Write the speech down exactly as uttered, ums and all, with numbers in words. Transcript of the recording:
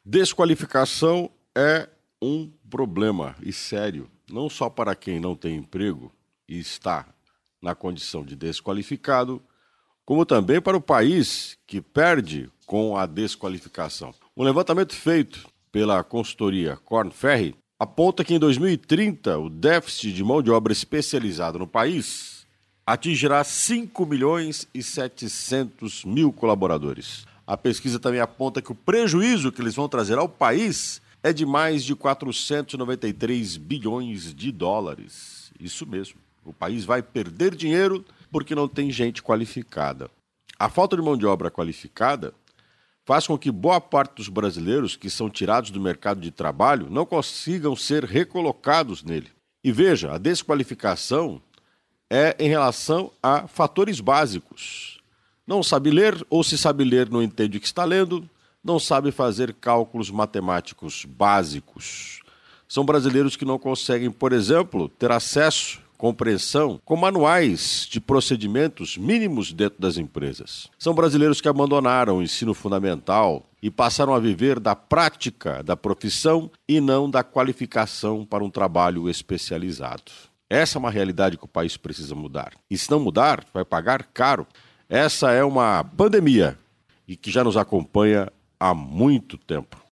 Desqualificação é um problema e sério, não só para quem não tem emprego e está na condição de desqualificado, como também para o país que perde com a desqualificação. Um levantamento feito pela consultoria Korn Ferry aponta que em dois mil e trinta o déficit de mão de obra especializada no país atingirá cinco milhões e setecentos mil colaboradores. A pesquisa também aponta que o prejuízo que eles vão trazer ao país é de mais de quatrocentos e noventa e três bilhões de dólares. Isso mesmo. O país vai perder dinheiro porque não tem gente qualificada. A falta de mão de obra qualificada faz com que boa parte dos brasileiros que são tirados do mercado de trabalho não consigam ser recolocados nele. E veja, a desqualificação é em relação a fatores básicos. Não sabe ler, ou se sabe ler não entende o que está lendo, não sabe fazer cálculos matemáticos básicos. São brasileiros que não conseguem, por exemplo, ter acesso, compreensão com manuais de procedimentos mínimos dentro das empresas. São brasileiros que abandonaram o ensino fundamental e passaram a viver da prática da profissão e não da qualificação para um trabalho especializado. Essa é uma realidade que o país precisa mudar. E se não mudar, vai pagar caro. Essa é uma pandemia e que já nos acompanha há muito tempo.